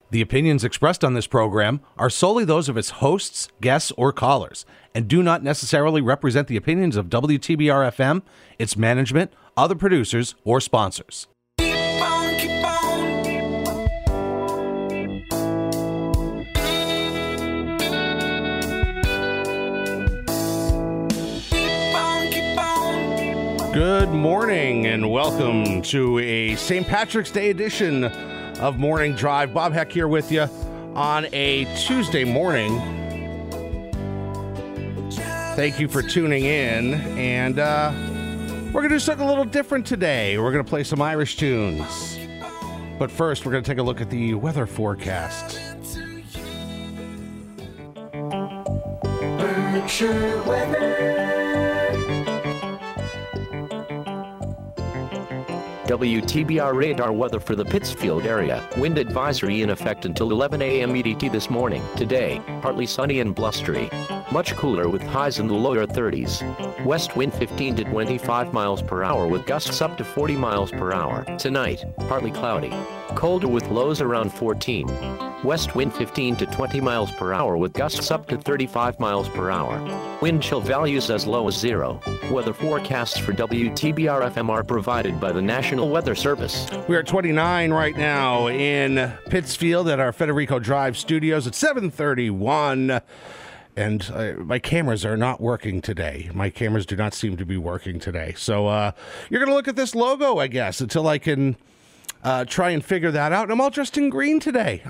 The opinions expressed on this program are solely those of its hosts, guests, or callers, and do not necessarily represent the opinions of WTBR-FM, its management, other producers, or sponsors. Good morning and welcome to a St. Patrick's Day edition of Morning Drive. Bob Heck here with you on a Tuesday morning. Thank you for tuning in, and we're going to do something a little different today. We're going to play some Irish tunes. But first, we're going to take a look at the weather forecast. Berkshire weather. WTBR radar weather for the Pittsfield area. Wind advisory in effect until 11 a.m. EDT this morning. Today, partly sunny and blustery. Much cooler with highs in the lower 30s. West wind 15 to 25 miles per hour with gusts up to 40 miles per hour. Tonight, partly cloudy. Colder with lows around 14. West wind 15 to 20 miles per hour with gusts up to 35 miles per hour. Wind chill values as low as 0. Weather forecasts for WTBR-FM are provided by the National Weather Service. We are at 29 right now in Pittsfield at our Federico Drive studios at 7:31. And my cameras are not working today. My cameras do not seem to be working today. So you're going to look at this logo, I guess, until I can try and figure that out. And I'm all dressed in green today.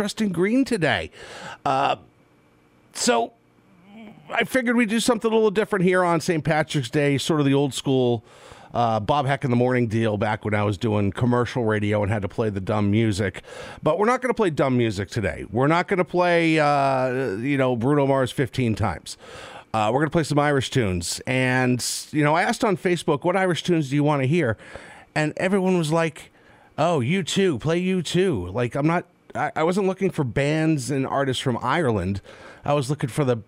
So I figured we'd do something a little different here on St. Patrick's Day, sort of the old school Bob Heck in the Morning deal back when I was doing commercial radio and had to play the dumb music. But we're not going to play dumb music today. We're not going to play, Bruno Mars 15 times. We're going to play some Irish tunes. And, I asked on Facebook, what Irish tunes do you want to hear? And everyone was like, oh, U2, play U2. Like, I wasn't looking for bands and artists from Ireland. I was looking for the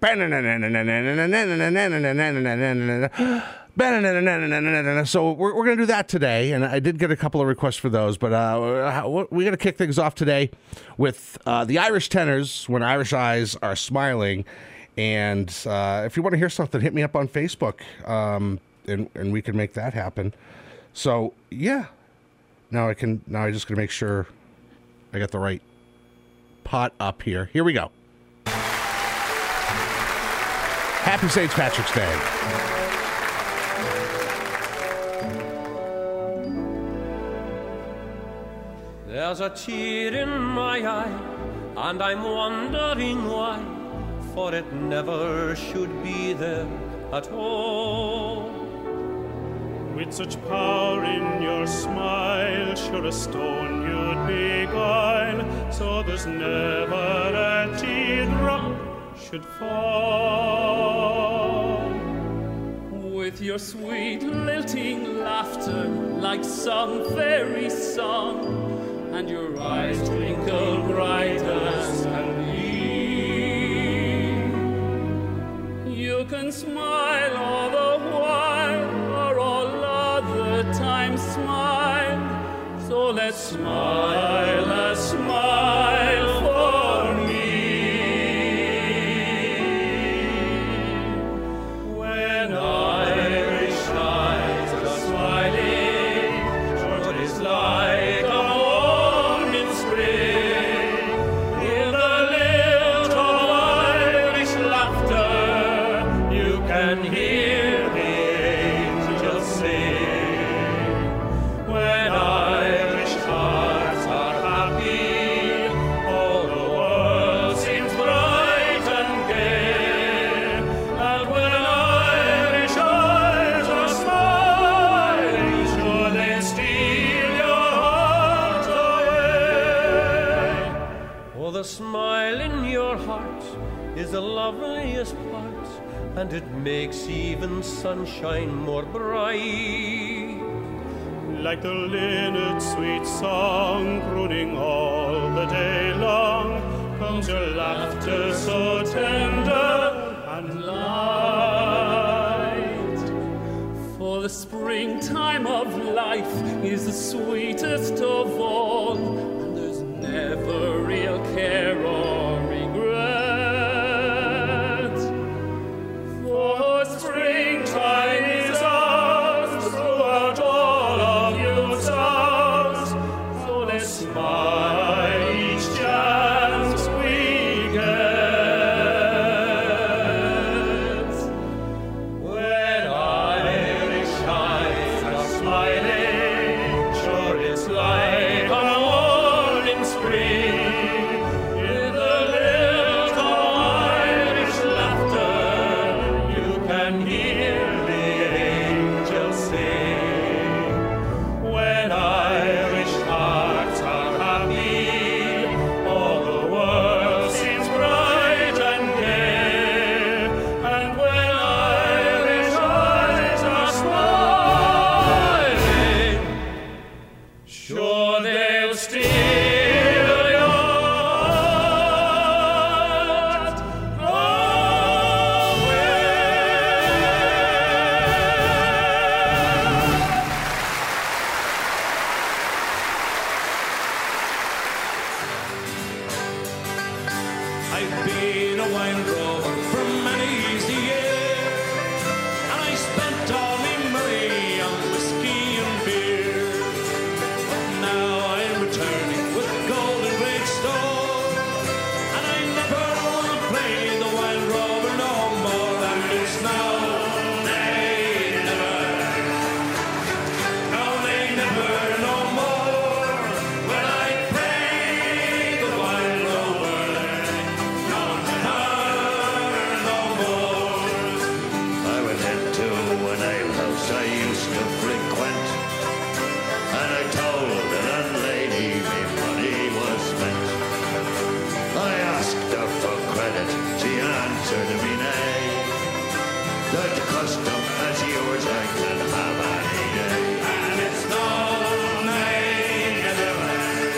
so we're going to do that today, and I did get a couple of requests for those, but we're going to kick things off today with the Irish Tenors, When Irish Eyes Are Smiling, and if you want to hear something, hit me up on Facebook, and we can make that happen. So, yeah. Now I just got to make sure I got the right pot up here. Here we go. Happy St. Patrick's Day. There's a tear in my eye, and I'm wondering why, for it never should be there at all. With such power in your smile, sure a stone you'd beguile, so there's never a teardrop should fall. With your sweet lilting laughter, like some fairy song, and your eyes twinkle bright as can be. You can smile all the while, or all other time smile. So let's smile a smile for me. When Irish eyes are smiling, sure it is like a morning spring. In the lilt of Irish laughter, you can hear the angels sing. When Irish hearts are happy, all the world seems bright and gay. And when Irish eyes are smiling, sure they steal your heart away. Oh, the smile in your heart is the loveliest part, and it makes even sunshine more bright. Like the linnet sweet song crooning all the day long, comes your laughter so tender and light. For the springtime of life is the sweetest of all, and there's never real I've been a wild rover for many years, and I spent all my money on whiskey and beer. But now I'm returning with golden great store, and I never want to play the wild rover no more. And it's now they never no more when I play the wild rover. No, never no more. I went into an alehouse I used to frequent, and I told the landlady me money was spent. I asked her for credit, she answered me nay. That custom as yours I can have any day. And it's no, nay, never,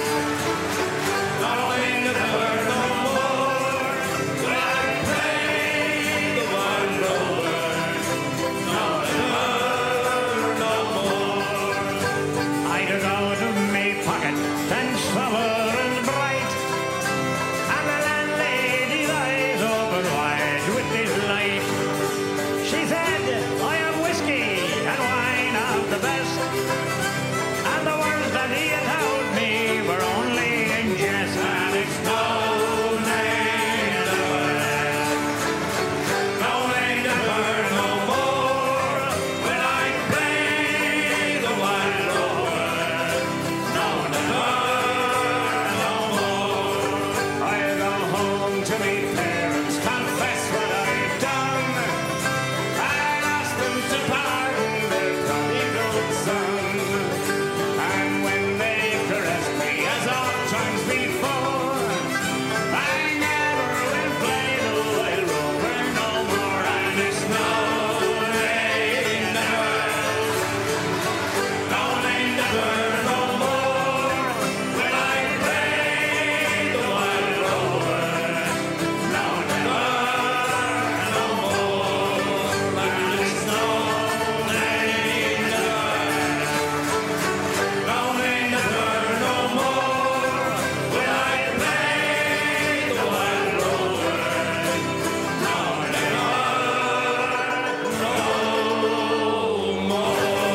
no more when I play the wild rover. No, never no more. I took out of my pocket and summer and bright, and the landlady's eyes open wide with delight. She said, I have whiskey and wine of the best, and the words that he had told me were only in jest. And it's no, nay, never no more when I play the wild rover. No, never no more. I go home to me parents, confess what I've done, and ask them to pardon their prodigal son. And when they caressed me as oft times before, I never will play the wild rover no more. And it's No, nay, never no more when I play the wild rover. No, never no more. And it's no, nay, never no more when I play the wild rover. No, never no more.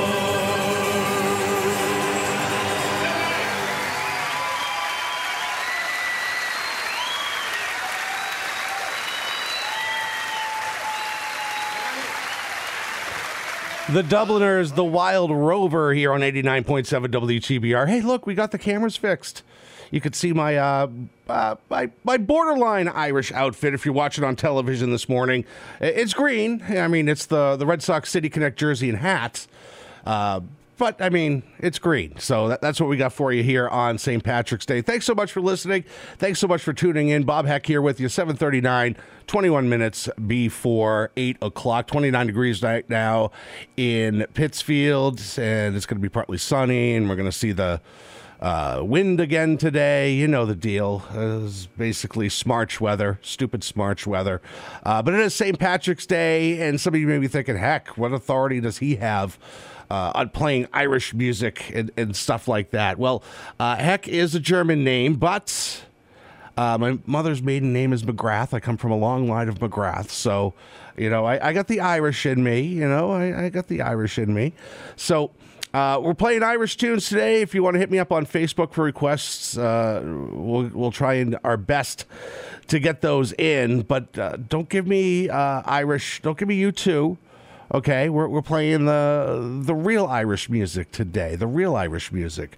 The Dubliners, the Wild Rover here on 89.7 WTBR. Hey, look, we got the cameras fixed. You could see my my borderline Irish outfit if you're watching on television this morning. It's green. I mean, it's the Red Sox City Connect jersey and hat. But, I mean, it's green. So that's what we got for you here on St. Patrick's Day. Thanks so much for listening. Thanks so much for tuning in. Bob Heck here with you, 7:39, 21 minutes before 8 o'clock. 29 degrees right now in Pittsfield, and it's going to be partly sunny, and we're going to see the wind again today. You know the deal. It's basically smarch weather, stupid smarch weather. But it is St. Patrick's Day, and some of you may be thinking, heck, what authority does he have on playing Irish music and stuff like that? Well, Heck is a German name, but my mother's maiden name is McGrath. I come from a long line of McGrath, so, you know, I got the Irish in me. You know, I got the Irish in me. So we're playing Irish tunes today. If you want to hit me up on Facebook for requests, we'll try our best to get those in. But don't give me Irish. Don't give me U2. Okay, we're playing the real Irish music today. The real Irish music.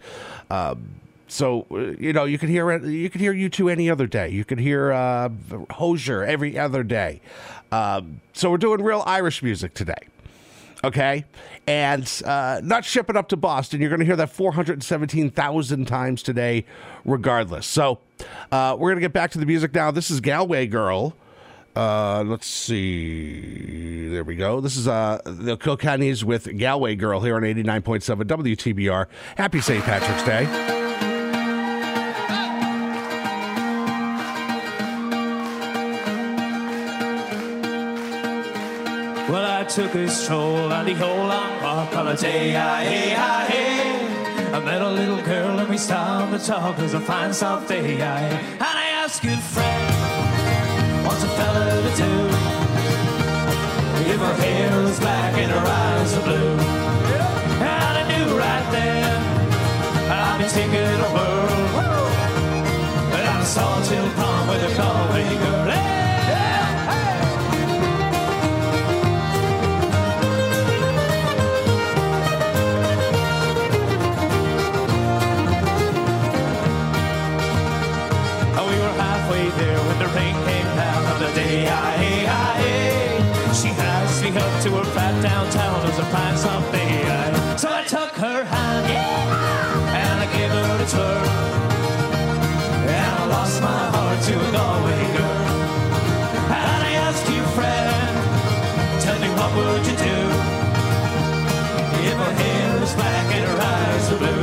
So you know, you could hear U2 any other day. You could hear Hozier every other day. So we're doing real Irish music today. Okay, and not shipping up to Boston. You're going to hear that 417,000 times today, regardless. So we're going to get back to the music now. This is Galway Girl. Let's see. There we go. This is the Kilkennys with Galway Girl here on 89.7 WTBR. Happy St. Patrick's Day. Well, I took a stroll on the whole long walk holiday. I met a little girl and we stopped to talk. It was a fine soft day. And I asked good friend, fella to do. If her hair was black and her eyes were blue. And I knew right then I'd be taking a whirl. And I saw till prom with a Galway girl. We were halfway there when the rain came down on the day. She asked me up to her flat downtown as a fine someday. So I took her hand and I gave her a twirl. And I lost my heart to a Galway girl. And I asked you, friend, tell me what would you do if her hair was black and her eyes were blue?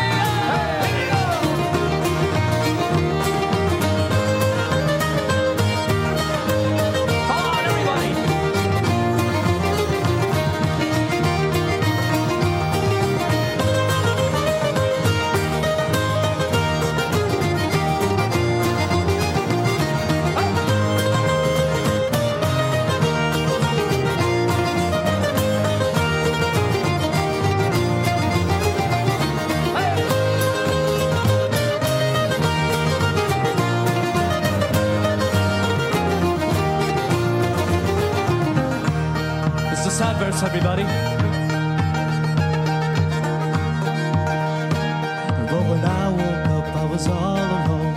Adverts, everybody. But when I woke up, I was all alone.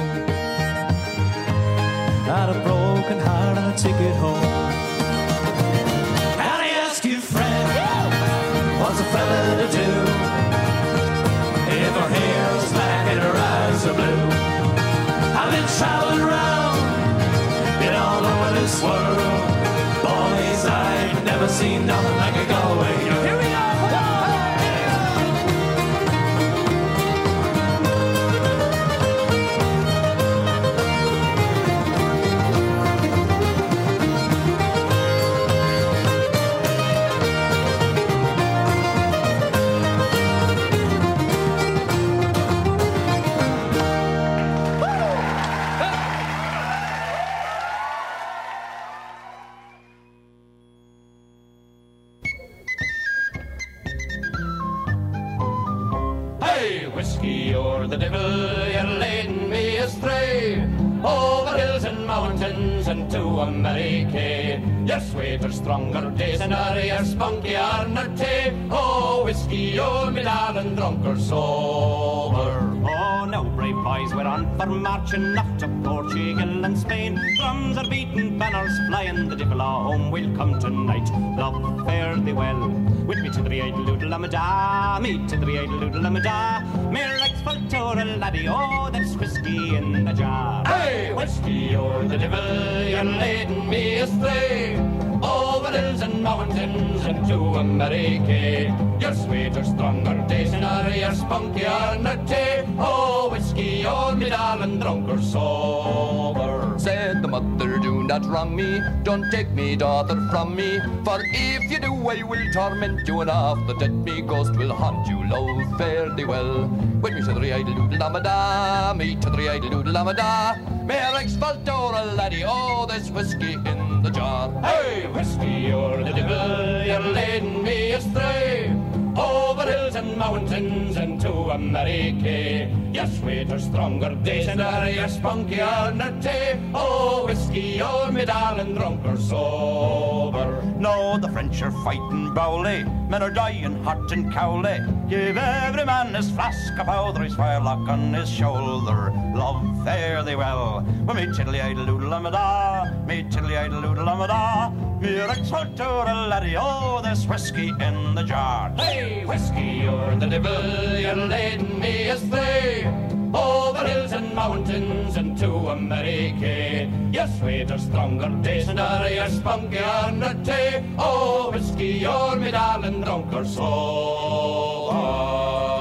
Had a broken heart and a ticket home. And I ask you, friend, what's a fella to do if her hair is black and her eyes are blue? I've been traveling around, been all over this world. Boys, I've never seen nothing like a Galway girl. Here we go! Whiskey, you're the devil, you're leading me astray. Over hills and mountains and to America. You're sweeter, stronger days and you're spunkier than tea. Oh, whiskey, you're me darling, drunk or sober. Oh, now, brave boys, we're on for marching up to Portugal and Spain. Drums are beating, banners flying, the devil home will come tonight. Love, fare thee well, with me to the idle-oodle-am-a-da, me to the idle-oodle-am-a-da. Me likes for a laddie, oh, there's whiskey in the jar. Hey, whiskey, you're the devil, you're leading me astray. Over hills and mountains and to America. You're sweeter, stronger days and you're spunkier than tea. Oh, whiskey, you're me darling, drunk or sober. Said the mother, do not wrong me, don't take me daughter from me. For if you do, I will torment you, and off the dead me ghost will haunt you. Love, fare thee well, with me to the idle-oodle-am-a-da, me to the idle-oodle-am-a-da. Mere ex-faltora laddie, oh, there's whiskey in the jar. Hey, whiskey, you're the devil, you're leading me astray. Over hills and mountains and to America. You're sweeter, stronger days and you're spunkier than tea. Oh, whiskey, you're me darling, drunk or sober. No, the French are fighting bowly, men are dying hot and cowley. Give every man his flask of powder, his firelock on his shoulder. Love, fare thee well, with me tiddly-idle-oodle-am-a-da, me tiddly-idle-oodle-am-a-da. Me ex-faltora laddie, oh, there's whiskey in the jar. Hey, whiskey, you're the devil, you're leading me astray. Over hills and mountains and to America. You're sweeter, stronger days and you're spunkier than tea. Oh, whiskey, you're me darling, drunk or sober.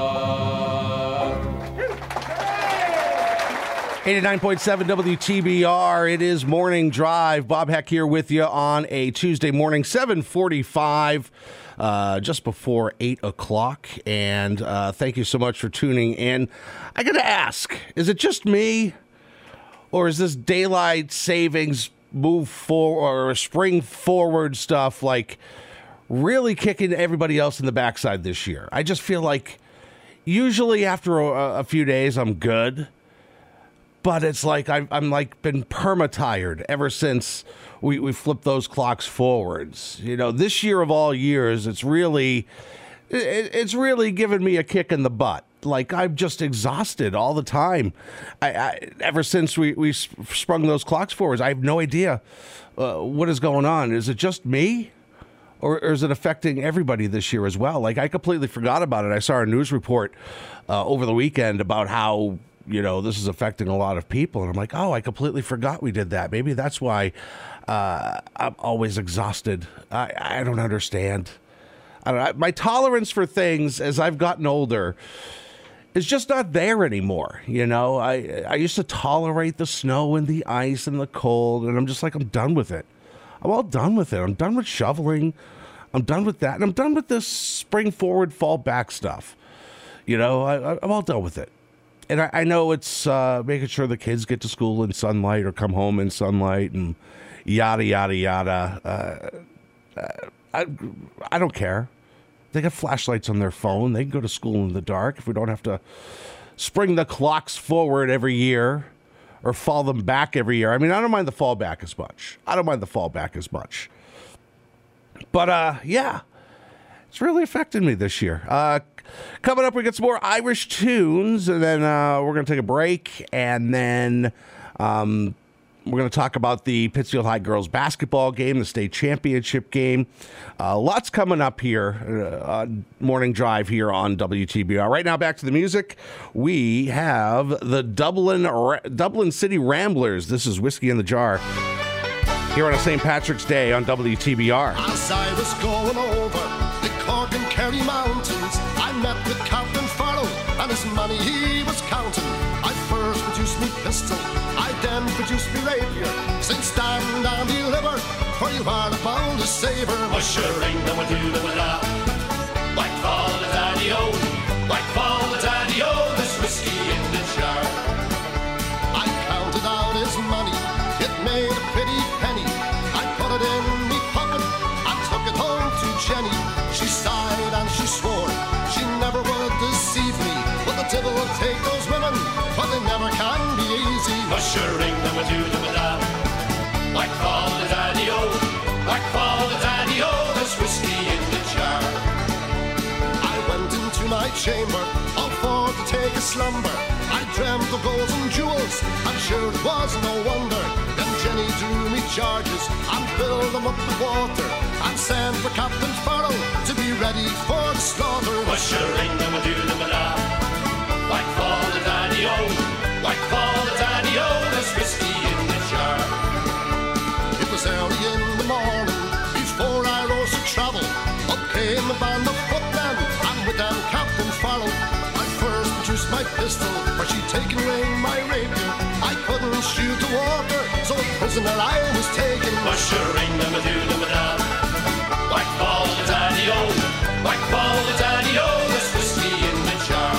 89.7 WTBR. It is Morning Drive. Bob Heck here with you on a Tuesday morning, 7:45, just before 8 o'clock. And thank you so much for tuning in. I got to ask, is it just me, or is this daylight savings move forward or spring forward stuff, like really kicking everybody else in the backside this year. I just feel like usually after a few days I'm good, but it's like I'm like been perma-tired ever since we flipped those clocks forwards. You know, this year of all years, it's really given me a kick in the butt. Like, I'm just exhausted all the time. Ever since we sprung those clocks forwards, I have no idea what is going on. Is it just me? Or is it affecting everybody this year as well? Like, I completely forgot about it. I saw a news report over the weekend about how, you know, this is affecting a lot of people. And I'm like, oh, I completely forgot we did that. Maybe that's why I'm always exhausted. I don't understand. My tolerance for things as I've gotten older is just not there anymore. You know, I used to tolerate the snow and the ice and the cold, and I'm just like, I'm done with it. I'm all done with it. I'm done with shoveling. I'm done with that. And I'm done with this spring forward, fall back stuff. You know, I'm all done with it. And I know it's making sure the kids get to school in sunlight or come home in sunlight and yada, yada, yada. I don't care. They got flashlights on their phone. They can go to school in the dark if we don't have to spring the clocks forward every year or fall them back every year. I mean, I don't mind the fall back as much. But, yeah, it's really affected me this year. Coming up, we get some more Irish tunes, and then we're going to take a break, and then we're going to talk about the Pittsfield High girls basketball game, the state championship game. Lots coming up here on Morning Drive here on WTBR. Right now, back to the music. We have the Dublin City Ramblers. This is Whiskey in the Jar here on a St. Patrick's Day on WTBR. As I was going over the Cork and Kerry mountains, I met with Captain Farrell and his money he was counting. I first produced me pistol, I then produced me rapier. Sing stand and deliver, for you are the boldest saver. Mushering them would do them without. Like fall the daddy-o, like fall the daddy-o, there's whiskey in the jar. I counted out his money, it made a pretty penny. I put it in me pocket, I took it home to Jenny. She sighed and she swore, she never would deceive me. But the devil will take those women, but they never can be easy. Mushering them would do them without. Like fall the daddy-o, like fall the daddy-o, there's whiskey in the jar. I went into my chamber, all for to take a slumber. I dreamt of gold and jewels, and sure it was no wonder. Then Jenny drew me charges, and filled them up with water, and sent for Captain Farrell to be ready for the slaughter. Mushering them would do them without. Like fall the daddy-o, like fall the daddy-o, there's whiskey in the jar. It was early in the morning, before I rose to travel. Up came a band of footmen, and with them Captain Farrell. I first produced my pistol, for she'd taken away my rapier. I couldn't shoot the water, so a prisoner I was taken. Mushering them would do them without. Like fall the daddy-o, like fall the daddy-o, there's whiskey in the jar.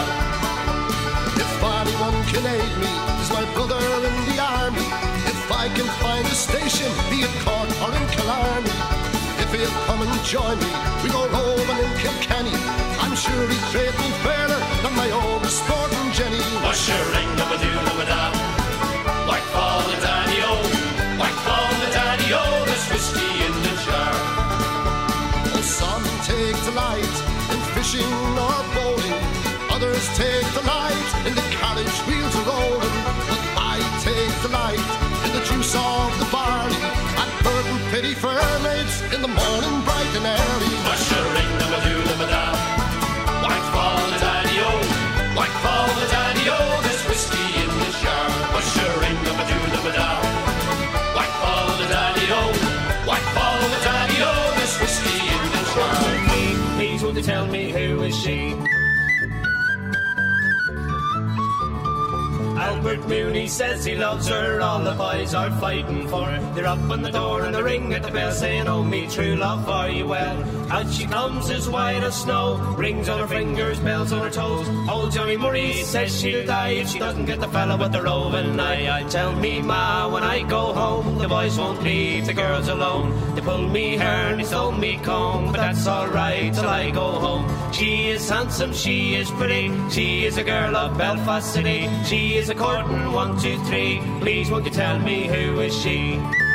If anyone can aid me, is my brother in the army. If I can find a station, be it Cork or in Killarney. If he'll come and join me, we go roving in Kilkenny. I'm sure he'd treat me fairer than my old sporting Jenny. Mushering them would do them without. Like fall the daddy-o, like fall the daddy-o, there's whiskey in the jar. Oh, some take delight in fishing or bowling. Others take delight in the carriage wheels rolling. But I take delight in the juice of the barley, and burden pity for maids in the morning bright and early. Mushering them would do them without. Like fall the daddy-o, like fall the daddy-o, there's whiskey in the jar. Mushering them would do them without. Like fall the daddy-o, like fall the daddy-o, there's whiskey in the jar. Please won't you tell me who is she? I'll Albert Mooney says he loves her. All the boys are fighting for her. They're up on the door and the ring at the bell saying, oh, me true love, are you well? Out she comes as white as snow, rings on her fingers, bells on her toes. Old Johnny Murray says she'll die if she doesn't get the fella with the roving eye. I tell me ma when I go home, the boys won't leave the girls alone. They pull me hair and they stole me comb, but that's alright till I go home. She is handsome, she is pretty, she is a girl of Belfast City. She is a courting 1, 2, 3. Please won't you tell me who is she?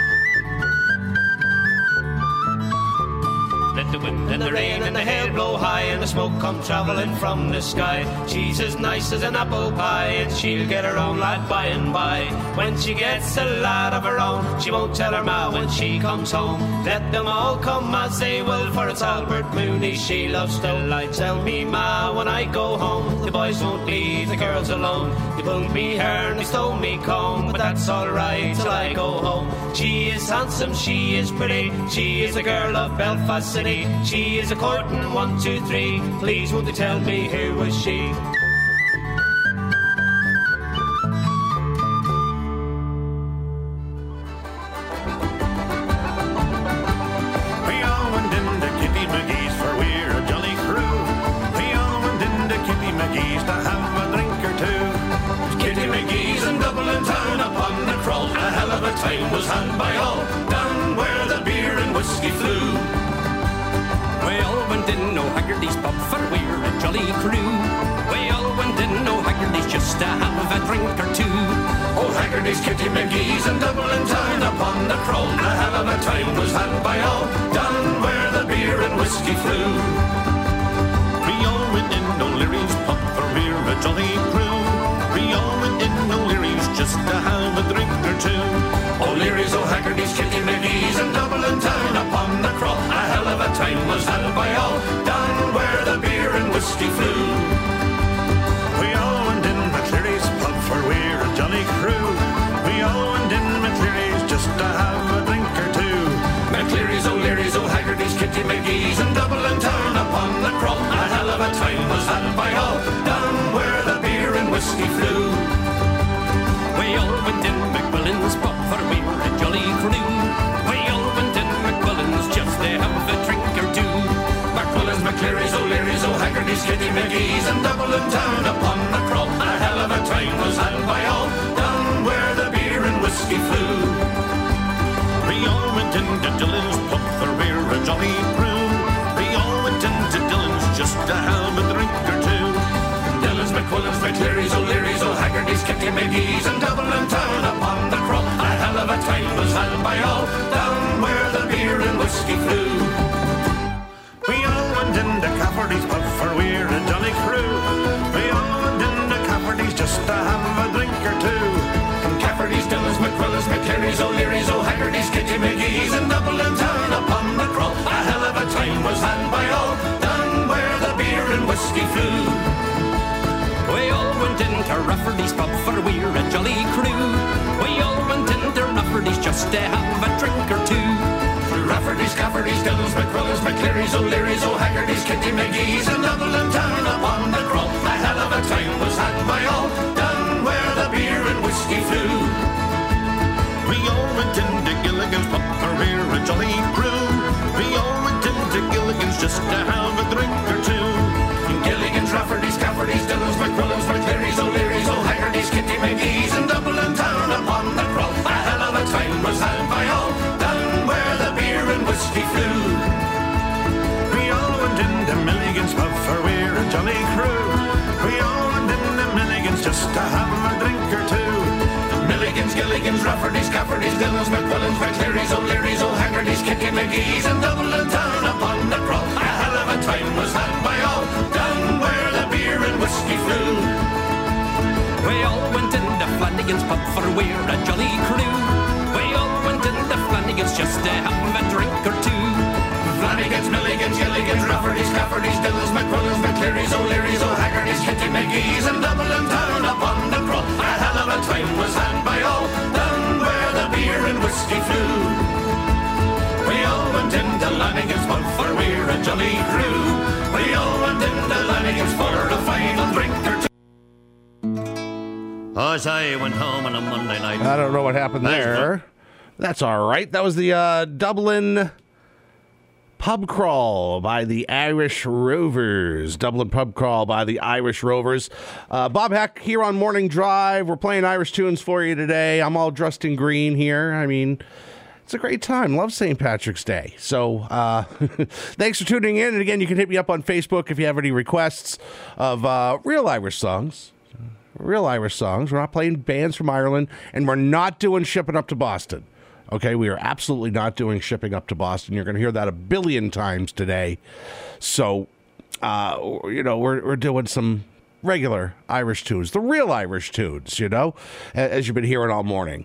Let the wind and the rain and the hail blow high, and the smoke come travelling from the sky. She's as nice as an apple pie, and she'll get her own lad by and by. When she gets a lad of her own, she won't tell her ma when she comes home. Let them all come as they will, for it's Albert Mooney she loves still. I tell me ma when I go home, the boys won't leave the girls alone. They pulled me hair and they stole me comb, but that's alright till I go home. She is handsome, she is pretty, she is a girl of Belfast City. She is a courting 1, 2, 3. Please won't you tell me who was she? We all went into Kitty McGee's for we're a jolly crew. We all went into Kitty McGee's to have a drink or two. Kitty McGee's in Dublin town upon the crawl. A hell of a time was had by all, down where the beer and whiskey flew. We all went in O'Haggerty's pub for we're a jolly crew. We all went in O'Haggerty's just to have a drink or two. O'Haggerty's, Kitty McGee's in Dublin town upon the crawl. A hell of a time was had by all, down where the beer and whiskey flew. We all went in O'Leary's pub for we're a jolly crew. We all went in O'Leary's just to have a drink or two. O'Leary's, O'Haggerty's, Kitty McGee's in Dublin town upon the crawl. A hell of a time was had by all, down where the beer and whiskey flew. We all went in McCleary's pub for we're a jolly crew. We all went in McCleary's just to have a drink or two. McCleary's, O'Leary's, O'Haggerty's, Kitty McGee's in Dublin town upon the crawl. A hell of a time was had by all, down where the beer and whiskey flew. We all went in McMillan's pub for we were a jolly crew. We all went in McMillan's just to have a drink or two. McMillan's, McCleary's, O'Leary's, O'Haggerty's, Kitty McGee's in Dublin town upon the crawl. A hell of a time was had by all, down where the beer and whiskey flew. We all went into Dylan's pub for we're a jolly crew. We all went into Dylan's just to have a drink or two. Dylan's, McQuillan's, McCleary's, O'Leary's, O'Haggerty's, Kitty McGee's in Dublin town upon the crawl. A hell of a time was had by all, down where the beer and whiskey flew. We all went into Cafferty's pub for we're a jolly crew. We all went into Cafferty's just to have a drink or two. Cafferty's, Dylan's, McQuillan's, McCleary's, O'Leary's, O'Haggerty's, Kitty McGee's in Dublin town upon the crawl. A hell of a time was had by all, down where the beer and whiskey flew. We all went into Rafferty's pub for we're a jolly crew. We all went into Rafferty's just to have a drink or two. Rafferty's, Cafferty's, Dylan's, McQuillan's, McCleary's, O'Leary's, O'Haggerty's, Kitty McGee's in Dublin town upon the crawl. A hell of a time was had by all, down where the beer and whiskey flew. We all went into Gilligan's pub for we're a jolly crew. We all went into Gilligan's just to have a drink or two. Gilligan's, Rafferty's, Cafferty's, Dylan's, McQuillan's, McCleary's, O'Leary's, O'Haggerty's, Kitty McGee's in Dublin town upon the crawl. A hell of a time was had by all, down where the beer and whiskey flew. We all went into Milligan's pub for we're a jolly crew. We all went into Milligan's just to have a drink or two. Milligan's, Gilligan's, Rafferty's, Cafferty's, Dylan's, McQuillan's, McCleary's, O'Leary's, O'Haggerty's, Kitty McGee's in Dublin town upon the crawl. A hell of a time was had by all, down where the beer and whiskey flew. We all went into Flanagan's pub for we're a jolly crew. We all went into Flanagan's just to have a drink or two. Flanagan's, Milligan's, Gilligan's, Rafferty's, Cafferty's, Dylan's, McQuillan's, McCleary's, O'Leary's, O'Haggerty's, Kitty McGee's in Dublin town upon the crawl. A hell of a time was had by all, down where the beer and whiskey flew. We all went into Lanigan's pub for we're a jolly crew. We all went into Lanigan's for a final drink or two. I as I went home on a Monday night. I don't know what happened there. That's all right. That was the Dublin Pub Crawl by the Irish Rovers. Dublin Pub Crawl by the Irish Rovers. Bob Heck here on Morning Drive. We're playing Irish tunes for you today. I'm all dressed in green here. I mean, it's a great time. Love St. Patrick's Day. So thanks for tuning in. And again, you can hit me up on Facebook if you have any requests of real Irish songs. Real Irish songs. We're not playing bands from Ireland, and we're not doing Shipping Up to Boston. Okay, we are absolutely not doing Shipping Up to Boston. You're going to hear that a billion times today. So, we're doing some regular Irish tunes, the real Irish tunes, as you've been hearing all morning.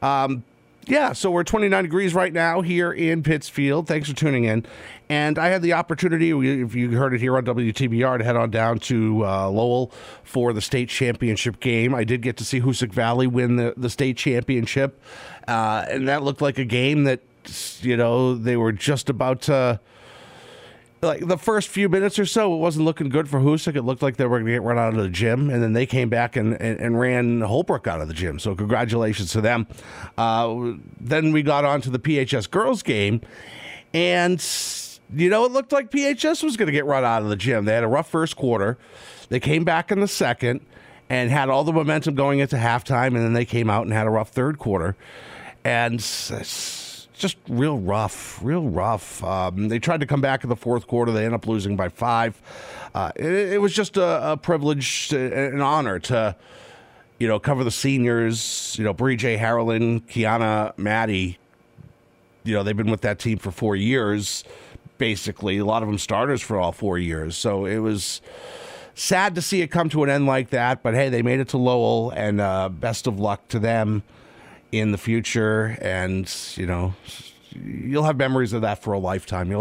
So we're 29 degrees right now here in Pittsfield. Thanks for tuning in. And I had the opportunity, if you heard it here on WTBR, to head on down to Lowell for the state championship game. I did get to see Hoosick Valley win the state championship. And that looked like a game that, they were just about to, like the first few minutes or so, it wasn't looking good for Hoosick. It looked like they were going to get run out of the gym, and then they came back and ran Holbrook out of the gym. So congratulations to them. Then we got on to the PHS girls game, and, it looked like PHS was going to get run out of the gym. They had a rough first quarter. They came back in the second and had all the momentum going into halftime, and then they came out and had a rough third quarter. And it's just real rough. They tried to come back in the fourth quarter. They ended up losing by 5. It was just a privilege, an honor to, cover the seniors. Bree J. Harlan, Kiana Maddie. They've been with that team for 4 years, basically. A lot of them starters for all 4 years. So it was sad to see it come to an end like that. But, hey, they made it to Lowell, and best of luck to them in the future. And, you'll have memories of that for a lifetime.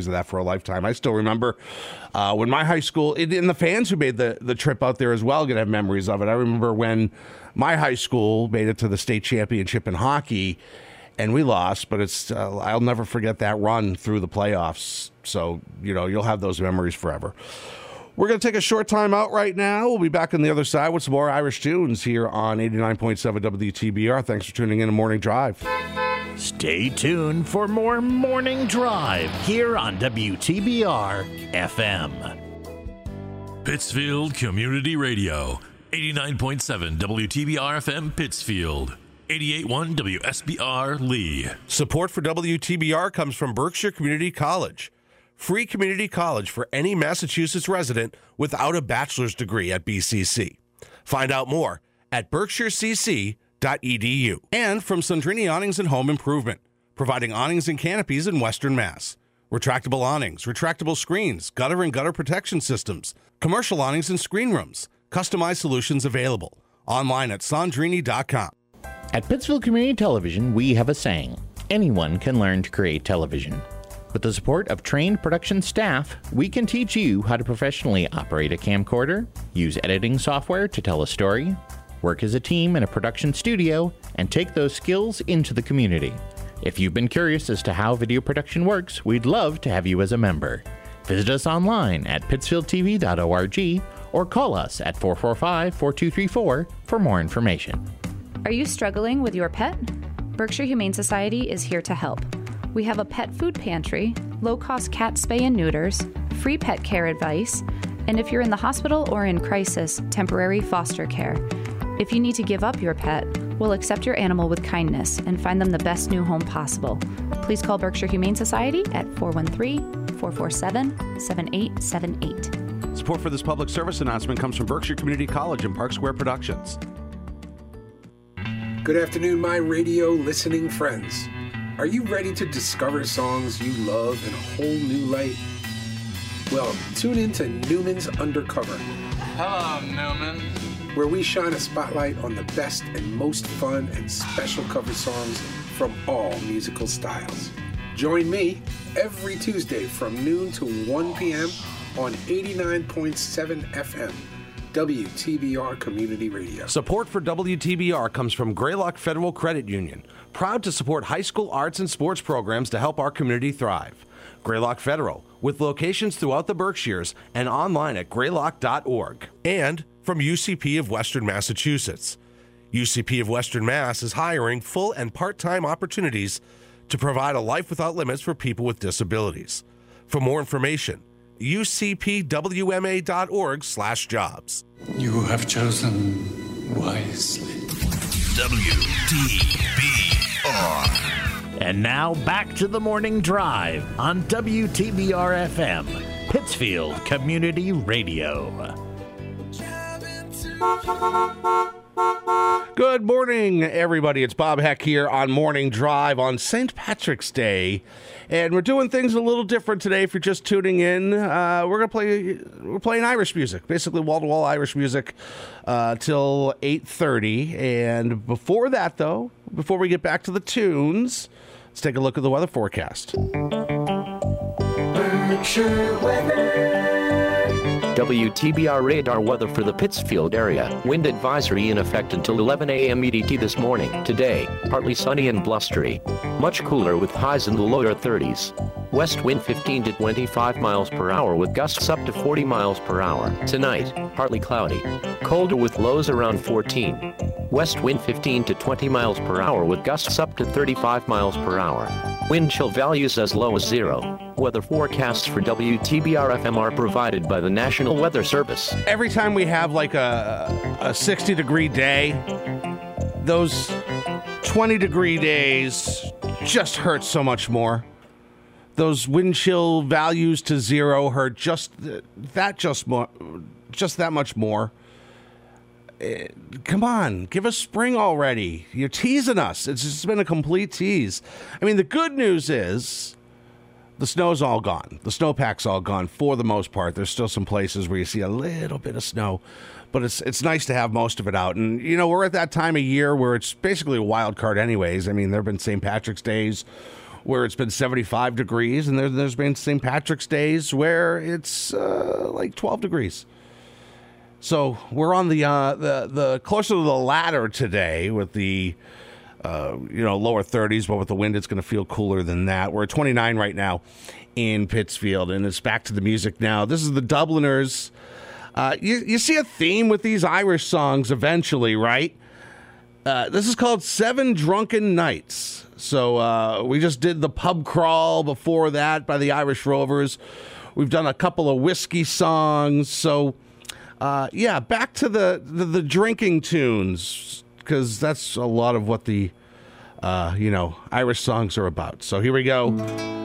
I still remember when my high school, and the fans who made the trip out there as well, going to have memories of it. I remember when my high school made it to the state championship in hockey, and we lost, but it's I'll never forget that run through the playoffs. So, you'll have those memories forever. We're going to take a short time out right now. We'll be back on the other side with some more Irish tunes here on 89.7 WTBR. Thanks for tuning in to Morning Drive. Stay tuned for more Morning Drive here on WTBR FM. Pittsfield Community Radio, 89.7 WTBR FM Pittsfield, 88.1 WSBR Lee. Support for WTBR comes from Berkshire Community College. Free community college for any Massachusetts resident without a bachelor's degree at BCC. Find out more at berkshirecc.edu. And from Sandrini Awnings and Home Improvement, providing awnings and canopies in Western Mass. Retractable awnings, retractable screens, gutter and gutter protection systems, commercial awnings and screen rooms, customized solutions available. Online at sandrini.com. At Pittsfield Community Television, we have a saying: anyone can learn to create television. With the support of trained production staff, we can teach you how to professionally operate a camcorder, use editing software to tell a story, work as a team in a production studio, and take those skills into the community. If you've been curious as to how video production works, we'd love to have you as a member. Visit us online at pittsfieldtv.org or call us at 445-4234 for more information. Are you struggling with your pet? Berkshire Humane Society is here to help. We have a pet food pantry, low-cost cat spay and neuters, free pet care advice, and if you're in the hospital or in crisis, temporary foster care. If you need to give up your pet, we'll accept your animal with kindness and find them the best new home possible. Please call Berkshire Humane Society at 413-447-7878. Support for this public service announcement comes from Berkshire Community College and Park Square Productions. Good afternoon, my radio listening friends. Are you ready to discover songs you love in a whole new light? Well, tune in to Newman's Undercover. Hello, Newman. Where we shine a spotlight on the best and most fun and special cover songs from all musical styles. Join me every Tuesday from noon to 1 p.m. on 89.7 FM. WTBR Community Radio. Support for WTBR comes from Greylock Federal Credit Union, proud to support high school arts and sports programs to help our community thrive. Greylock Federal, with locations throughout the Berkshires and online at greylock.org. And from UCP of Western Massachusetts. UCP of Western Mass is hiring full and part-time opportunities to provide a life without limits for people with disabilities. For more information, ucpwma.org/jobs. You have chosen wisely. WTBR. And now back to the morning drive on WTBR FM, Pittsfield Community Radio. Good morning, everybody. It's Bob Heck here on Morning Drive on St. Patrick's Day. And we're doing things a little different today. If you're just tuning in, we're playing Irish music, basically wall-to-wall Irish music till 8:30. And before that, though, before we get back to the tunes, let's take a look at the weather forecast. Berkshire weather. WTBR radar weather for the Pittsfield area. Wind advisory in effect until 11 a.m. EDT this morning. Today, partly sunny and blustery. Much cooler with highs in the lower 30s. West wind 15 to 25 miles per hour with gusts up to 40 miles per hour. Tonight, partly cloudy. Colder with lows around 14. West wind 15 to 20 miles per hour with gusts up to 35 miles per hour. Wind chill values as low as 0. Weather forecasts for WTBR-FM are provided by the National Weather Service. Every time we have like a 60-degree day, those 20-degree days just hurt so much more. Those wind chill values to 0 hurt just that much more. Come on, give us spring already. You're teasing us. It's just been a complete tease. I mean, the good news is the snow's all gone. The snowpack's all gone for the most part. There's still some places where you see a little bit of snow, but it's nice to have most of it out. And, you know, we're at that time of year where it's basically a wild card anyways. I mean, there have been St. Patrick's Days where it's been 75 degrees, and there's been St. Patrick's Days where it's like 12 degrees. So we're on the closer to the latter today with the lower 30s, but with the wind, it's going to feel cooler than that. We're at 29 right now in Pittsfield, and it's back to the music now. This is the Dubliners. You see a theme with these Irish songs eventually, right? This is called 7 Drunken Nights. So we just did the Pub Crawl before that by the Irish Rovers. We've done a couple of whiskey songs. So, back to the drinking tunes, because that's a lot of what the, Irish songs are about. So here we go.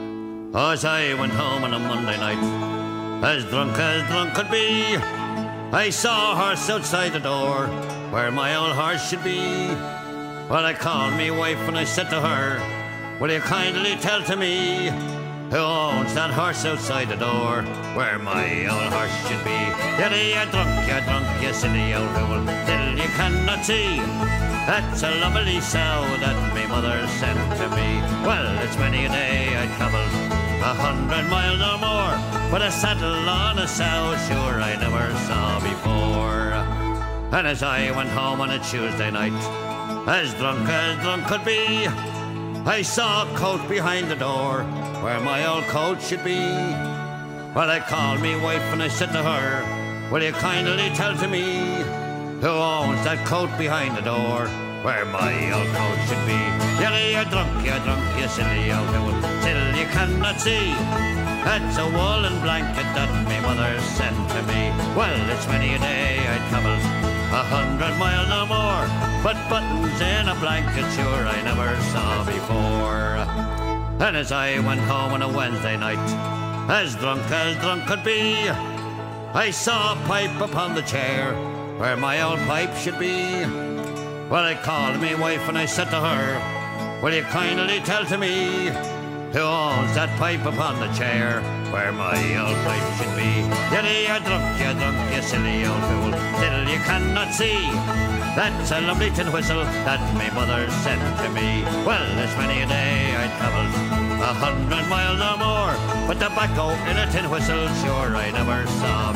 As I went home on a Monday night, as drunk could be, I saw a horse outside the door, where my old horse should be. Well, I called me wife and I said to her, will you kindly tell to me, who owns that horse outside the door, where my old horse should be? You're drunk, you silly old fool, till you cannot see. That's a lovely sow that my mother sent to me. Well, it's many a day I travelled 100 miles or more, but a saddle on a sow, sure I never saw before. And as I went home on a Tuesday night, as drunk could be, I saw a coat behind the door, where my old coat should be. Well, I called me wife and I said to her, will you kindly tell to me, who owns that coat behind the door, where my old coat should be? You're drunk, you silly old fool, till you cannot see. That's a woolen blanket that my mother sent to me. Well, it's many a day I travelled 100 miles or more, but buttons in a blanket, sure I never saw before. And as I went home on a Wednesday night, as drunk could be, I saw a pipe upon the chair, where my old pipe should be. Well, I called me wife and I said to her, will you kindly tell to me, who owns that pipe upon the chair, where my old pipe should be? You're drunk, you silly old fool, till you cannot see. That's a lovely tin whistle that my mother sent to me. Well, it's many a day I travelled 100 miles or more, but tobacco in a tin whistle, sure I never saw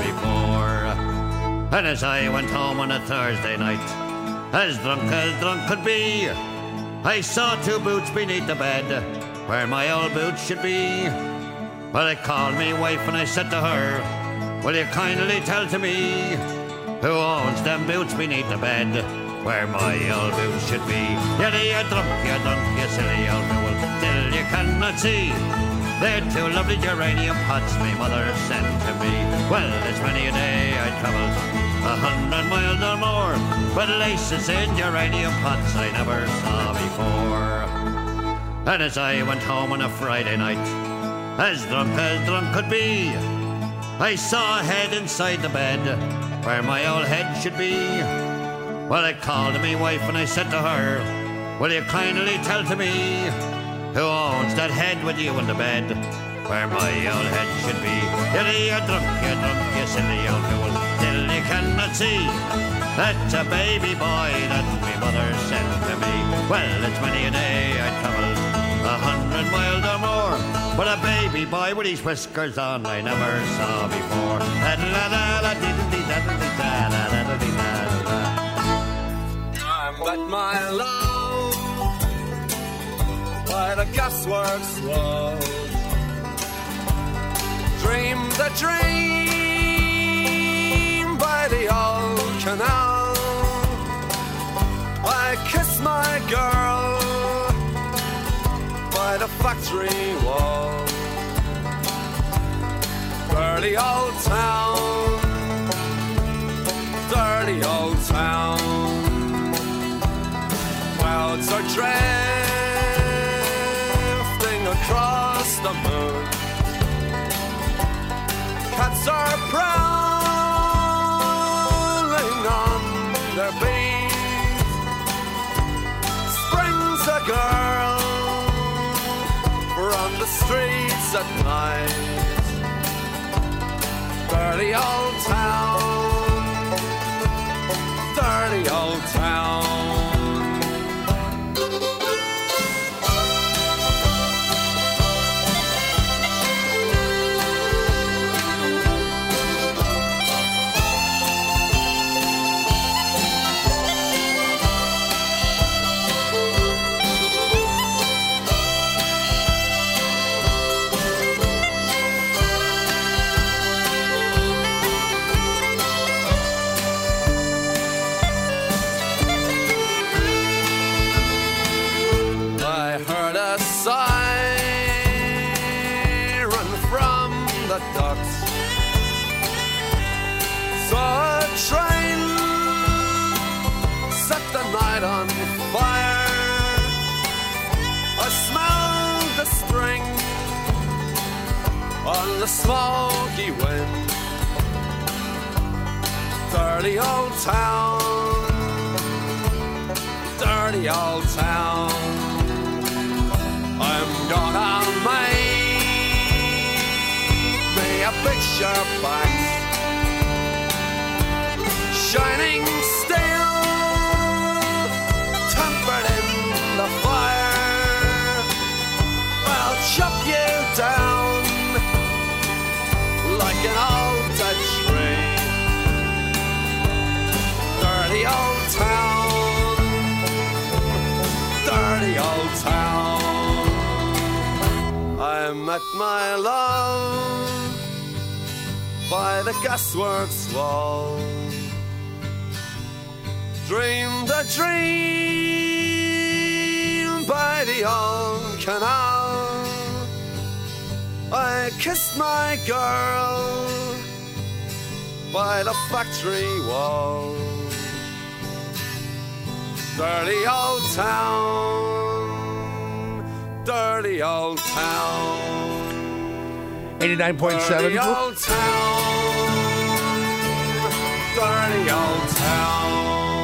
before. And as I went home on a Thursday night, as drunk could be, I saw 2 boots beneath the bed, where my old boots should be. Well, I called me wife and I said to her, will you kindly tell to me, who owns them boots beneath the bed, where my old boots should be. Yet you drunk, you silly old fool, till you cannot see. They're two lovely geranium pots my mother sent to me. Well, it's many a day I travelled 100 miles or more, but laces in geranium pots I never saw before. And as I went home on a Friday night, as drunk could be, I saw a head inside the bed where my old head should be. Well, I called to my wife and I said to her, will you kindly tell to me who owns that head with you in the bed where my old head should be? You're drunk, you silly old fool, till you cannot see. That's a baby boy that my mother sent to me. Well, it's many a day I travelled 100 miles or more, but a baby boy with his whiskers on I never saw before. I met my love by the gasworks wall. Dreamed the dream by the old canal. I kissed my girl by the factory wall. Dirty old town, dirty old town. Clouds are drifting across the moon. Cats are prowling on their beat. Springs a girl from the streets at night. Dirty old town, dirty old town. On fire, I smelled the string on the smoky wind. Dirty old town, dirty old town. I'm gonna make me a picture back, shining steel, the fire. I'll chop you down like an old dead tree. Dirty old town, dirty old town. I met my love by the gasworks wall. Dreamed a dream by the old canal. I kissed my girl by the factory wall. Dirty old town, dirty old town. 89.7. Dirty old town, dirty old town.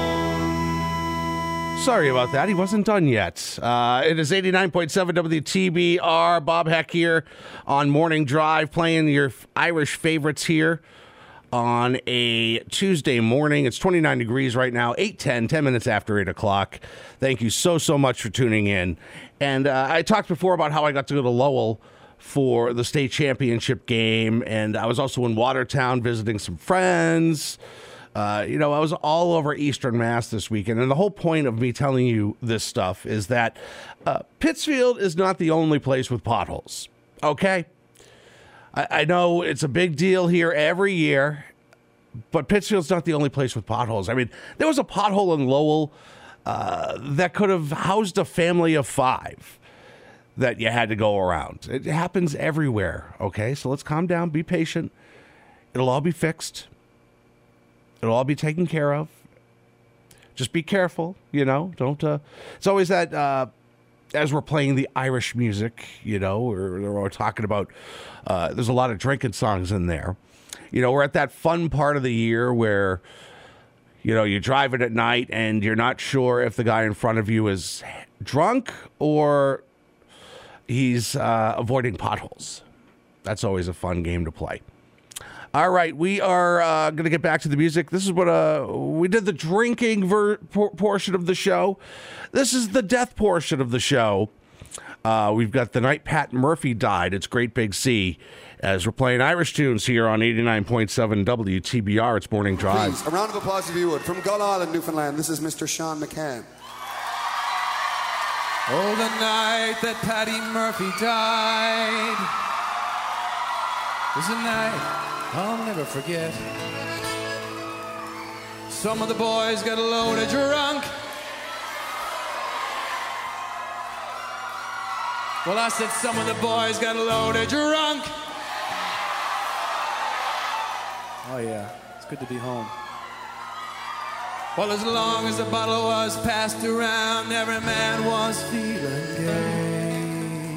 Sorry about that. He wasn't done yet. It is 89.7 WTBR. Bob Heck here on Morning Drive, playing your Irish favorites here on a Tuesday morning. It's 29 degrees right now, 8:10, 10 minutes after 8 o'clock. Thank you so much for tuning in. And I talked before about how I got to go to Lowell for the state championship game, and I was also in Watertown visiting some friends. I was all over Eastern Mass this weekend, and the whole point of me telling you this stuff is that Pittsfield is not the only place with potholes, okay? I know it's a big deal here every year, But Pittsfield's not the only place with potholes. I mean, there was a pothole in Lowell that could have housed a family of 5 that you had to go around. It happens everywhere, okay? So let's calm down, be patient. It'll all be fixed. It'll all be taken care of. Just be careful, you know. Don't. It's always that as we're playing the Irish music, you know, we're talking about. There's a lot of drinking songs in there. You know, we're at that fun part of the year where, you know, you're driving at night and you're not sure if the guy in front of you is drunk or he's avoiding potholes. That's always a fun game to play. All right, we are going to get back to the music. This is what we did the drinking portion of the show. This is the death portion of the show. We've got the night Pat Murphy died. It's Great Big Sea. As we're playing Irish tunes here on 89.7 WTBR, it's Morning Drive. Please, a round of applause if you would. From Gull Island, Newfoundland, this is Mr. Sean McCann. Oh, the night that Paddy Murphy died was a night I'll never forget. Some of the boys got a load of drunk. Well, I said some of the boys got a load of drunk. Oh yeah, it's good to be home. Well, as long as the bottle was passed around, every man was feeling gay.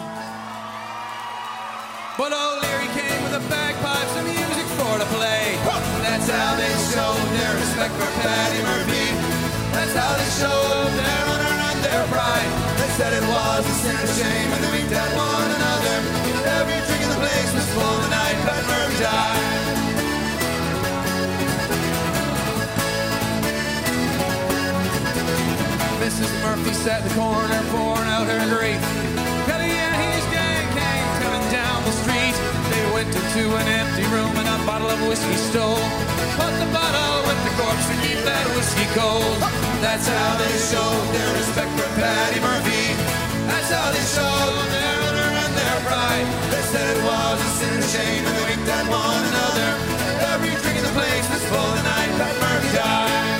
But old Leary came with the bagpipes and music for to play. That's how they showed their respect for Paddy Murphy. That's how they showed their honor and their pride. They said it was a sin and shame and they winked at one another. Every drink in the place was full the night Pat Murphy died. Mrs. Murphy sat in the corner pouring out her grief. Paddy and his gang came coming down the street. They went into an empty room and a bottle of whiskey stole. Put the bottle with the corpse to keep that whiskey cold. That's how they showed their respect for Paddy Murphy. That's how they showed their honor and their pride. They said it was a sin and shame and they winked at one another. Every drink in the place was full the night Pat Murphy died.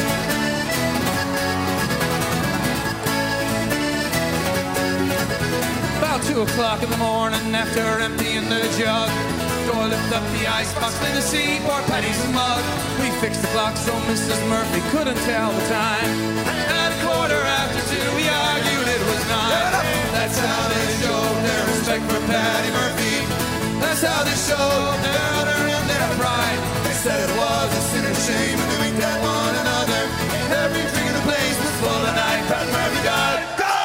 About 2 o'clock in the morning, after emptying the jug, Doyle lifted up the icebox in the sea, poured Paddy's mug. We fixed the clock so Mrs. Murphy couldn't tell the time. At 2:15, we argued it was 9. That's how they showed their respect for Paddy Murphy. That's how they showed their honor and their pride. They said it was a sin and shame and they winked at one another. Every drink in the place was full the night Pat Murphy died.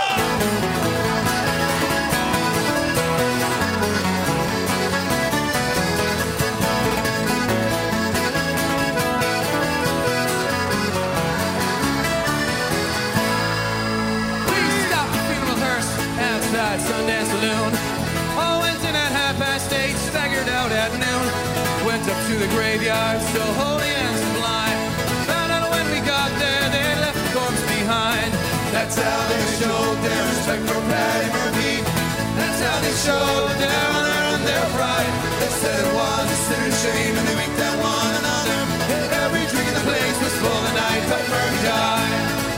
Sundance Saloon. All went in at 8:30, staggered out at noon. Went up to the graveyard, so holy and sublime. Found out when we got there, they left the corpse behind. That's how they showed their respect for Paddy Murphy. That's how they showed their honor and their pride. They said it was a sin and shame, and they winked at one another. And every drink in the place was full the night Pat Murphy died.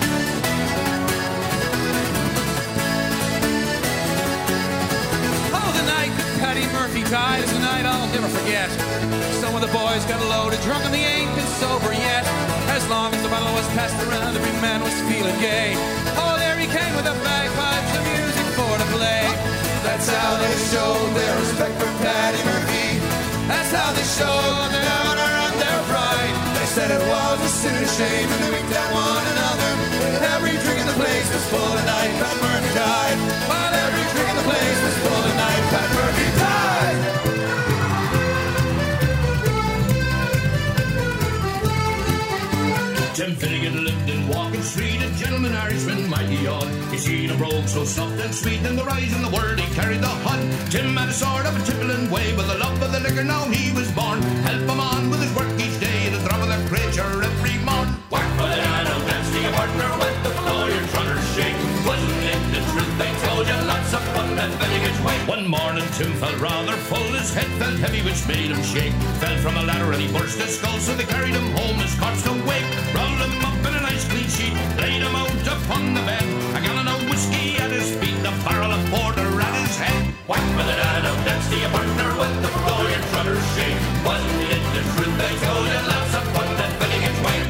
Paddy Murphy died is a night I'll never forget. Some of the boys got a load of drunk and they ain't been sober yet. As long as the bottle was passed around, every man was feeling gay. Oh, there he came with the bagpipes and music for to play. That's how they showed their respect for Paddy Murphy. That's how they showed their honor and their pride. They said it was a sin and shame and they winked at one another. Every drink in the place was full the night Pat Murphy died. While every drink in the place was full the night Pat Murphy died. Tim Finnegan lived in Walking Street, a gentleman Irishman, mighty odd. He seen a brogue so soft and sweet, in the rise in the world he carried the hod. Tim had a sort of a tippling way, with the love of the liquor now he was born. Help him on with his work each day, the throb of the creature every morn. Whack for the man of dancing a partner with the floor, your trotters shake. Wasn't it the truth they told you, lots lots of fun at Finnegan's Wake. One morning Tim felt rather full, his head felt heavy which made him shake. Fell from a ladder and he burst his skull, so they carried him home, his corpse to wake. Rolled him up in a nice clean sheet, laid him out upon the bed. A gallon of whiskey at his feet, a barrel of porter at his head. Whack with it, I know that's the partner with the Florian Trotter shake. Wasn't it the truth I told you? Lots of fun at Finnegan's Wake.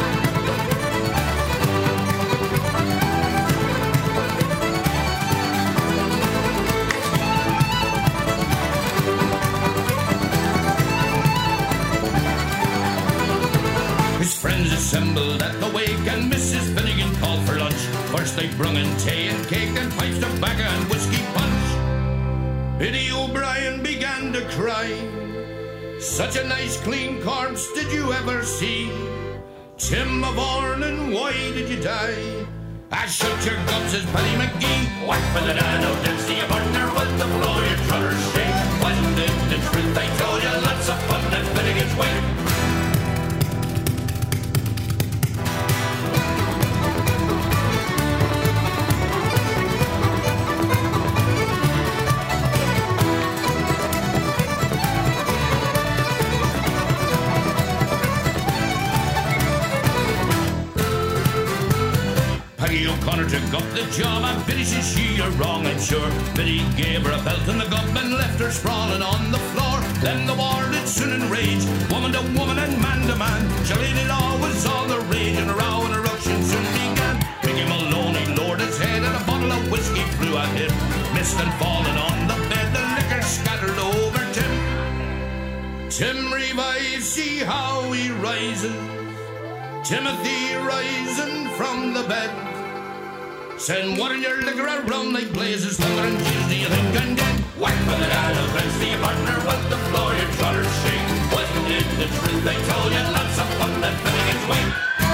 His friends assembled at the wake, and Mrs. Finnegan called for lunch. First they brung in tea and cake and pipes, tobacco and whiskey punch. Biddy O'Brien began to cry. Such a nice clean corpse did you ever see? Tim of Ornan, why did you die? I shoot your guts, says Paddy McGee. Whack with it, I know that's the partner with the Florian Trotter shake. Wasn't it the truth I told you? Lots of fun at Finnegan's Wake. O'Connor took up the job, and Biddy says she you're wrong, I'm sure. Biddy gave her a belt in the gob and left her sprawling on the floor. Then the war did soon enrage, woman to woman and man to man. Surely it all was all the rage, and a row and a ruction soon began. Mickey Maloney lowered his head, and a bottle of whiskey flew at him. Missed and fallen on the bed, the liquor scattered over Tim. Tim revives, see how he rises. Timothy rising from the bed. Send water in your liquor around like blazes. Thunder and cheese, do you think I'm dead? Whack with it out of Vince, the partner with the Florian Trotter shake. Wasn't it the truth I told you? Lots of fun at Finnegan's Wake.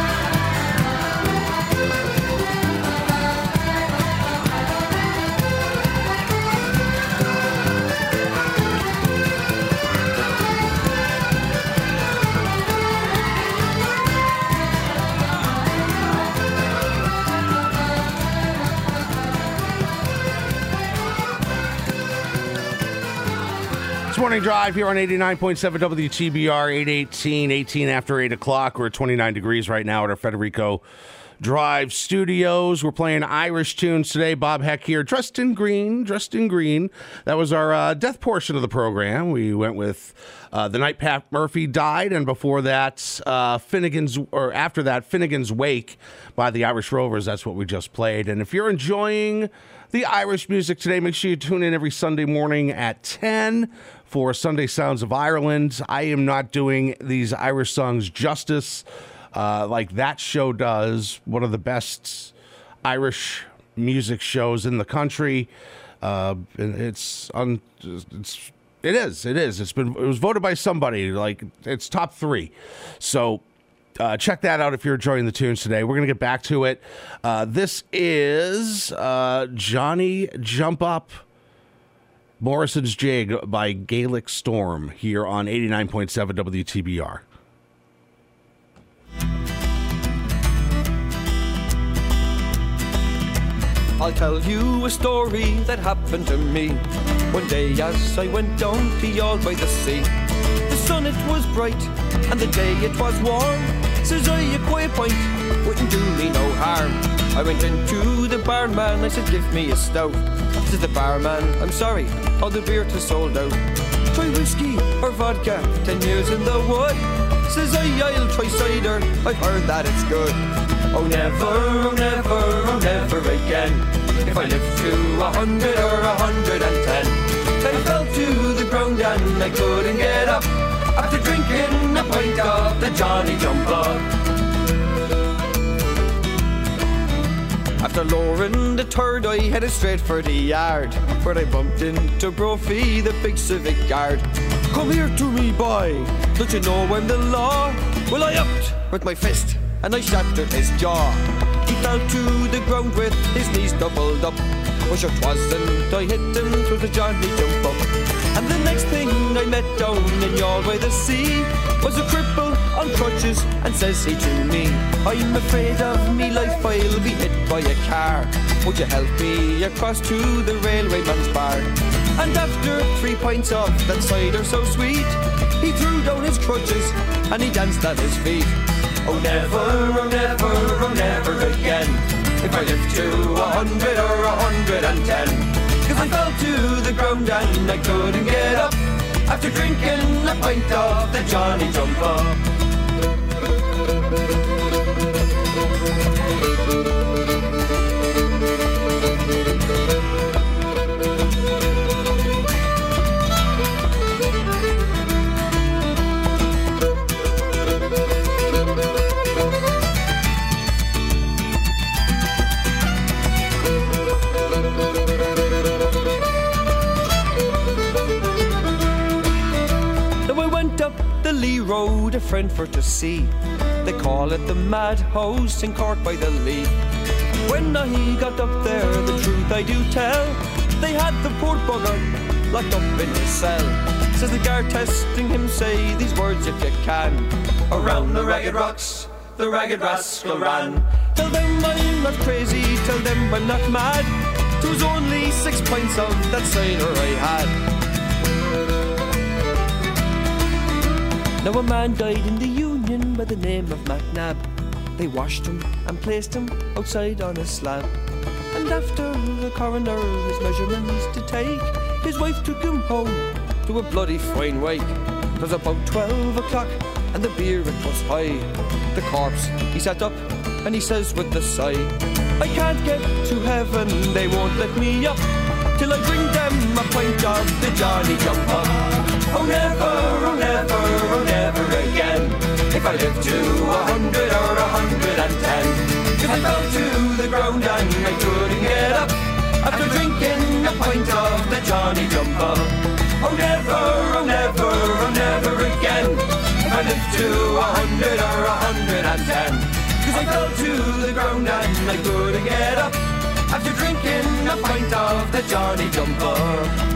This morning drive here on 89.7 WTBR, 818, 18 after 8 o'clock. We're at 29 degrees right now at our Federico Drive studios. We're playing Irish tunes today. Bob Heck here, dressed in green. That was our death portion of the program. We went with the night Pat Murphy died, and before that, Finnegan's Wake by the Irish Rovers. That's what we just played. And if you're enjoying the Irish music today, make sure you tune in every Sunday morning at 10 for Sunday Sounds of Ireland. I am not doing these Irish songs justice like that show does. One of the best Irish music shows in the country. It is. It was voted by somebody. Like, it's top 3. So check that out if you're enjoying the tunes today. We're going to get back to it. This is Johnny Jump Up, Morrison's Jig by Gaelic Storm here on 89.7 WTBR. I'll tell you a story that happened to me. One day as I went down the Yall by the sea, the sun it was bright and the day it was warm. Says I, a quiet pint wouldn't do me no harm. I went into the barman, I said give me a stout. Says the barman, I'm sorry, all the beer has sold out. Try whiskey or vodka, 10 years in the wood. Says I, I'll try cider, I've heard that it's good. Oh never, oh never, oh never again. If I live to 100 or 110. I fell to the ground and I couldn't get up after drinking a pint of the Johnny Jump Up. After lowering the third, I headed straight for the yard, where I bumped into Brophy, the big civic guard. Come here to me, boy, don't you know I'm the law? Well, I upped with my fist and I shattered his jaw. He fell to the ground with his knees doubled up. Oh, sure 'twasn't I hit him through the Johnny Jump Up. And the next thing I met down in Yall by the sea was a cripple on crutches, and says he to me, I'm afraid of me life, I'll be hit by a car. would you help me across to the railway man's bar? And after 3 pints of that cider so sweet, he threw down his crutches and he danced at his feet. Oh never, oh never, oh never again, if I live to 100 or 110. Cause I fell to the ground and I couldn't get up after drinking a pint of the Johnny Jumper. The Lee Road, a friend for to see. They call it the Madhouse in Cork by the Lee. When I got up there, the truth I do tell, they had the poor bugger locked up in his cell. Says the guard testing him, say these words if you can. Around the ragged rocks, the ragged rascal ran. Tell them I'm not crazy, tell them I'm not mad. 'Twas only 6 pints of that cider I had. Now a man died in the Union by the name of MacNab. They washed him and placed him outside on a slab. And after the coroner his measurements to take, his wife took him home to a bloody fine wake. 'Twas about 12 o'clock and the beer it was high. The corpse he sat up and he says with a sigh, I can't get to heaven, they won't let me up till I bring them a pint of the Johnny Jumper. Oh never, oh never, oh never again, if I live to 100 or 110. Cause I fell to the ground and I couldn't get up after drinking a pint of the Johnny Jumper. Oh never, oh never, oh never again, if I live to 100 or 110. Cause I fell to the ground and I couldn't get up after drinking a pint of the Johnny Jumper.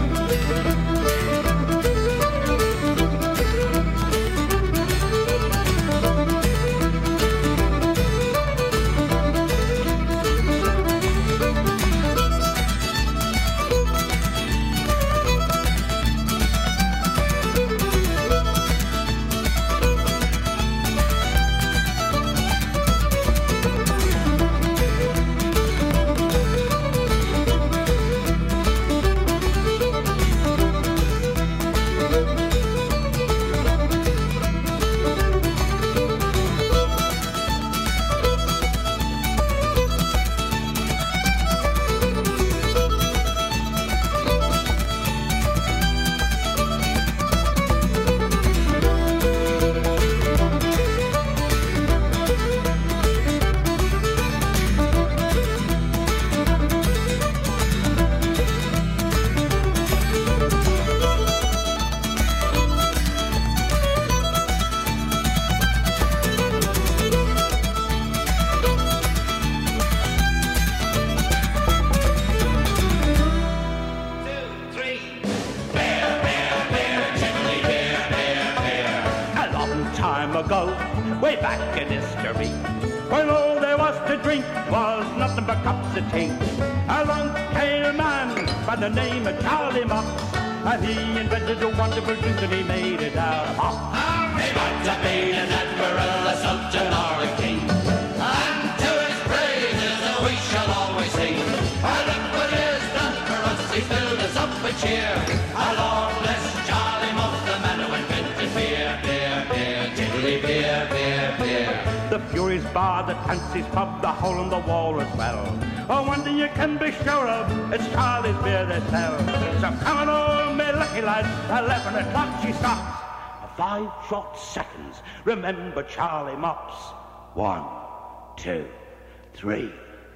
Way back in history, when all there was to drink was nothing but cups of tea, along came a man by the name of Charlie Mops, and he invented a wonderful drink and he made it out of hops. He might have been an admiral, a sultan or a king, and to his praises we shall always sing. And look what he has done for us, he filled us up with cheer. Long bless Charlie Mops, the man who invented beer, beer, beer, tiddly beer, beer, beer. The Furies Bar, the Tancy's Pub, the Hole in the Wall as well. Oh, one thing you can be sure of, it's Charlie's beer they sell. So come on all, me lucky lads, 11 o'clock she stops. 5 short seconds, remember Charlie Mops. 1, 2, 3,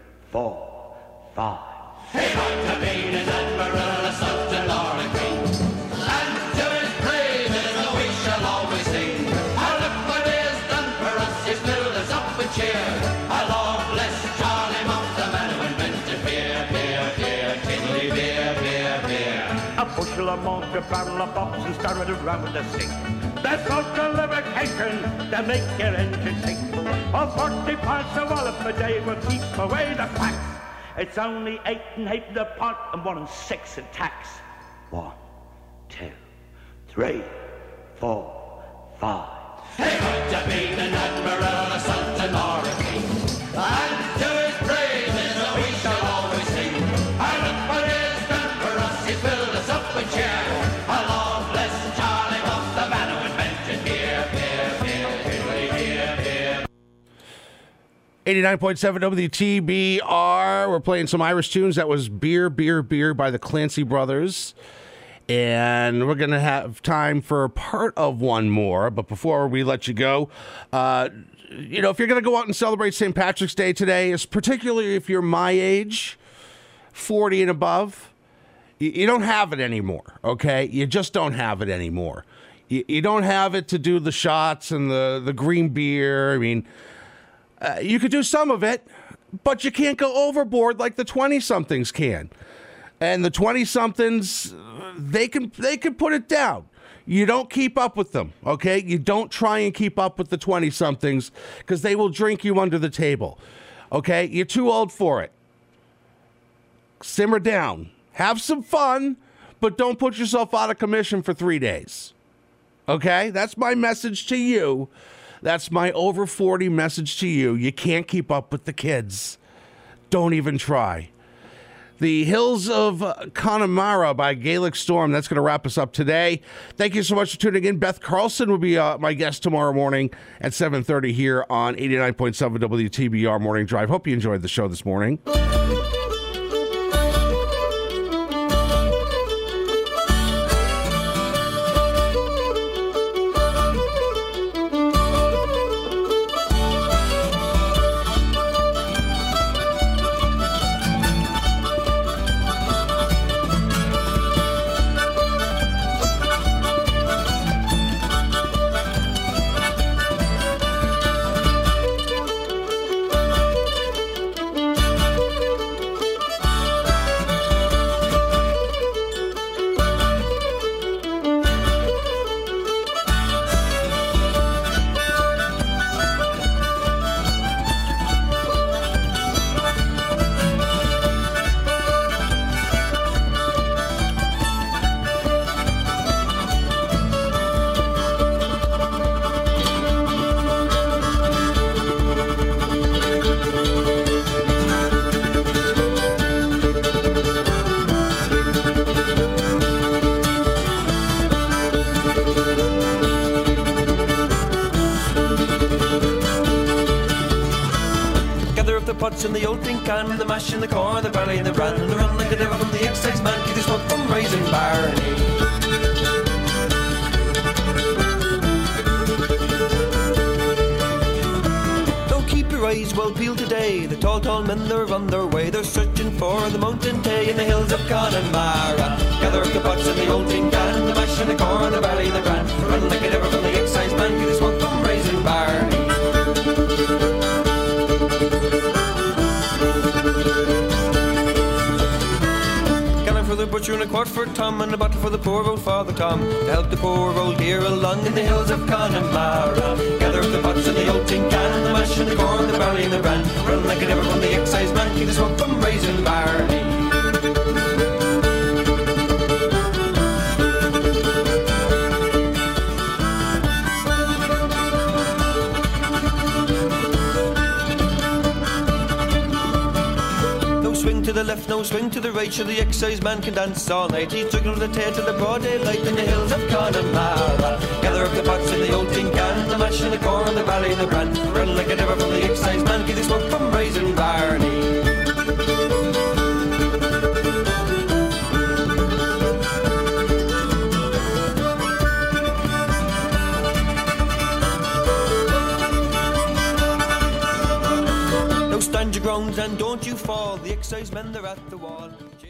4, 5. He might have been an admiral, a sultan or a king, and to his praises we shall always sing. And look what he has done for us, he's filled us up with cheer. Lord bless Charlie Mops, the man who invented beer, beer, beer, tiddly beer, beer, beer. A bushel of malt, a barrel of box, and started around with the sink. That's salt lubrication to make your engine tick. Oh, 40 pints of olive a day will keep away the facts. It's only 8 and 8 in the pot and 1 and 6 in tax. 1, 2, 3, 4, 5. Hey, might you be an admiral or something or a king? And to his praises we shall always sing. And look what he's done for us, he's filled us up with cheer. A long bless Charlie Buff, the man who invented beer, beer. 89.7 WTBR. We're playing some Irish tunes. That was Beer, Beer, Beer by the Clancy Brothers. And we're going to have time for part of one more. But before we let you go, if you're going to go out and celebrate St. Patrick's Day today, particularly if you're my age, 40 and above, you don't have it anymore, okay? You just don't have it anymore. You don't have it to do the shots and the green beer. I mean, you could do some of it, but you can't go overboard like the 20-somethings can. And the 20-somethings, they can put it down. You don't keep up with them, okay? You don't try and keep up with the 20-somethings because they will drink you under the table, okay? You're too old for it. Simmer down. Have some fun, but don't put yourself out of commission for 3 days, okay? That's my message to you. That's my over 40 message to you. You can't keep up with the kids. Don't even try. The Hills of Connemara by Gaelic Storm. That's going to wrap us up today. Thank you so much for tuning in. Beth Carlson will be my guest tomorrow morning at 7:30 here on 89.7 WTBR Morning Drive. Hope you enjoyed the show this morning. In the old tin can, the mash in the corn, the barley and the bran, and the run like the devil from the excise man, keep the smoke from raising Barney. Don't keep your eyes well peeled today, the tall men, they're on their way, they're searching for the mountain tay in the hills of Connemara. Gather up the pots in the old tin can, the mash in the corn, the barley and the bran, run like the devil from the excise man, keep the smoke from raising Barney. For the butcher and a quart for Tom and a bottle for the poor old Father Tom to help the poor old dear along in the hills of Connemara. Gather up the pots in the old tin can, the mash and the corn, the barley and the bran, run like a devil from the excise man, keep the smoke from raising Barney. Swing to the left, no swing to the right, so the excise man can dance all night. He's drinking with the tail to the broad daylight in the hills of Connemara. Gather up the pots in the old tin can, the mash in the corn, the barley and the bran, run like a devil from the excise man, keep the smoke from raising Barney. Stand your ground and don't you fall. The excise men, they're at the wall.